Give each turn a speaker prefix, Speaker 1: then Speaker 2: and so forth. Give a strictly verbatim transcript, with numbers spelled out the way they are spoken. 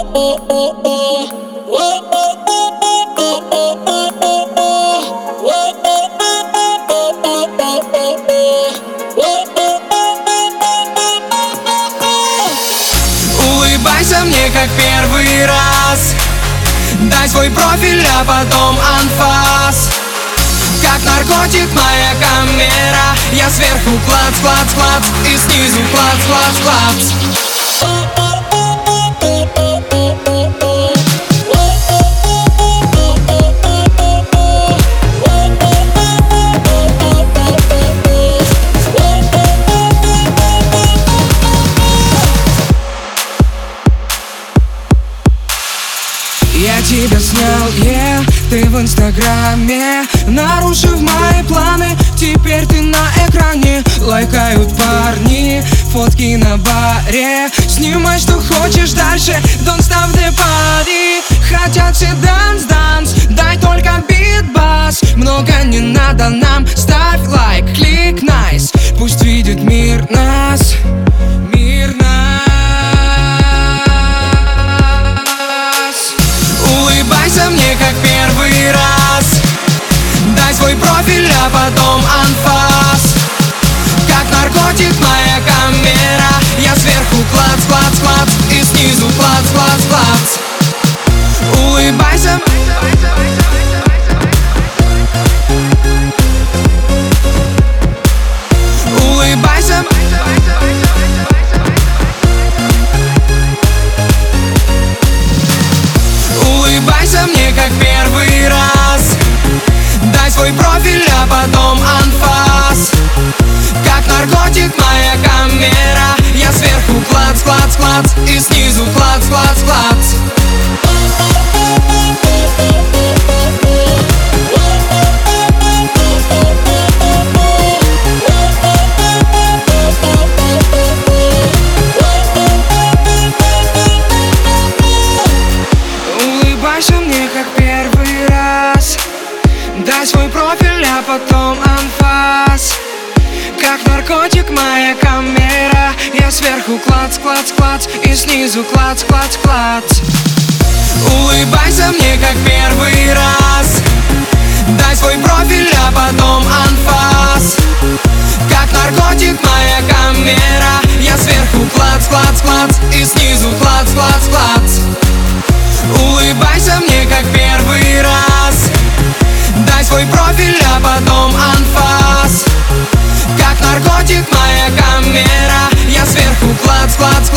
Speaker 1: Улыбайся мне, как первый раз. Дай свой профиль, а потом анфас. Как наркотик моя камера. Я сверху клац, клац, клац, и снизу клац, клац, клац.
Speaker 2: Я тебя снял, yeah, ты в инстаграме, нарушив мои планы. Теперь ты на экране. Лайкают парни фотки на баре. Снимай, что хочешь дальше, don't stop the party. Хотят все данс, данс, дай только бит-бас. Много не надо нам, ставь лайк, клик, найс. Пусть видит мир нас, мир нас.
Speaker 1: Улыбайся мне, как первый раз. Дай свой профиль, а потом анфас. Как наркотик моя камера. Я сверху клац, клац, клац, и снизу клац, клац, клац. Улыбайся. Улыбайся. Улыбайся мне, как первый раз. Дай свой профиль, а потом анфас. Как наркотик моя камера. Я сверху клац, клац, клац, и снизу клац, клац, клац.
Speaker 2: Улыбайся мне, как первый раз. Дай свой профиль, а потом анфас. Как наркотик моя камера. Я сверху клац, клац, клац, и снизу клац, клац, клац.
Speaker 1: Улыбайся мне, как первый раз. Дай свой профиль, а потом анфас. Как наркотик моя камера. Я сверху клац, клац, клац, и снизу клац, клац, клац. Улыбайся мне, как первый раз. Дай свой профиль, а потом анфас. Как наркотик моя камера. Я сверху клац, клац, клац.